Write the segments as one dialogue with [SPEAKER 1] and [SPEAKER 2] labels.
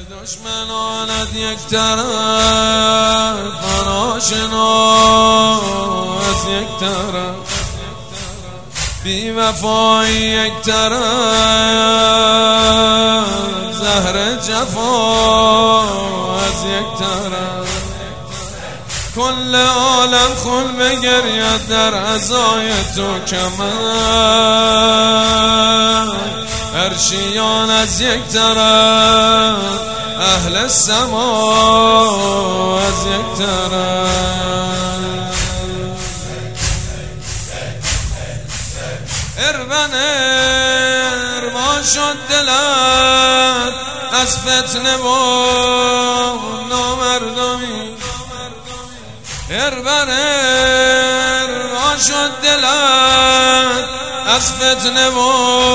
[SPEAKER 1] دشمنانت یک طرف، آشنا از یک طرف، بی وفایی یک طرف، زهر جفا از یک طرف. کل عالم خون بگرید در عزای تو کمر، عرشیان از یک طرف، اهل سما از یک طرف. اربن ارما شد دلت از فتنه و نامردمی، اربن ارما شد دلت از فتنه و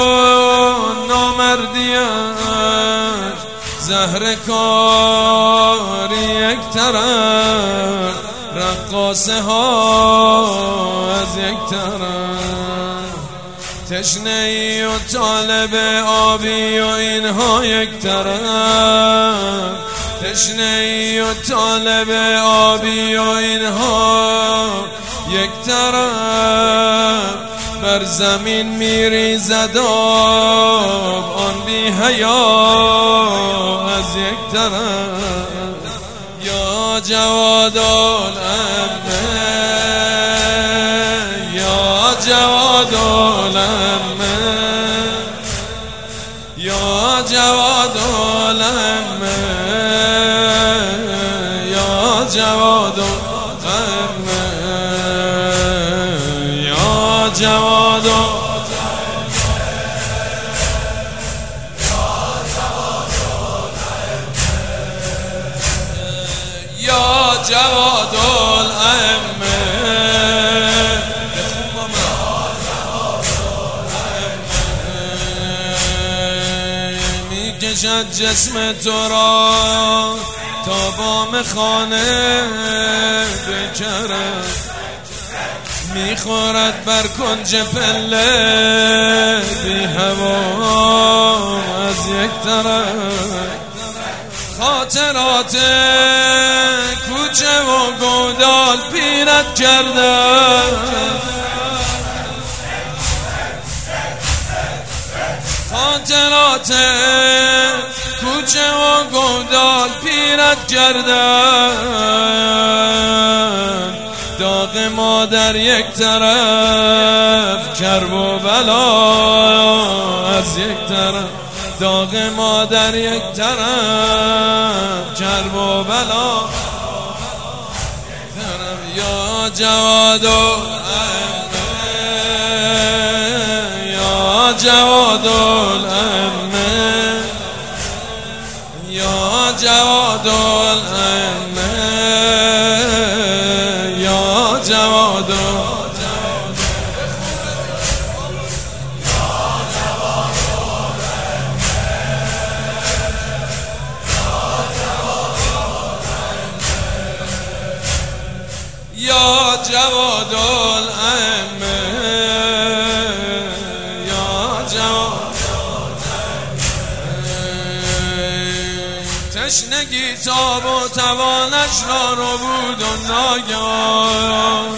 [SPEAKER 1] نامردیش، زهر کاری یک طرف، رقاصه ها از یک طرف. تشنه ای و طالب آبی و اینها یک طرف، تشنه ای و طالب آبی و اینها یک طرف. بر زمین میریزد آب آن بی حیا از یک طرف. یا جواد الامه، یا جواد الامه، یا جواد الامه، یا جواد الامه، یا جواد یا جواد الامه. میکشد جسم تو را تا بام خانه بکرد، میخورد بر کنج پله بی هوا از یک طرف. خاطرات کوچه و گودال پیرت کرده، خاطرات کوچه و گودال پیرت کرده. داغ مادر یک طرف، کرب و بلا از یک طرف، داغ مادر یک طرف، کرب و بلا طرف. یا جواد الامه، یا جواد الامه، یا جواد الامه، یا جواد یا جواد الامه، یا جواد الامه. تشنگی تاب و توانش را رو بود و ناگهان،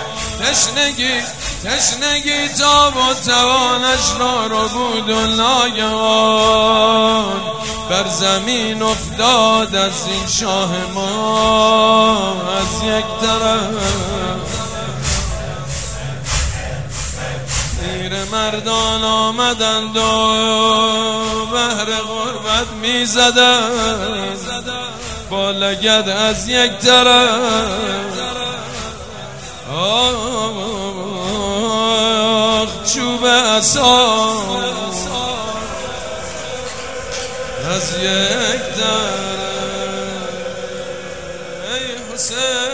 [SPEAKER 1] تشنگی تاب و توانش را رو بود و ناگهان. بر زمین افتاد از این شاه ما از یک طرف. تیر مردان آمدند و بهر غربت میزدند با لگد از یک طرف. آخ چوب عصا از یک طرف. ای حسین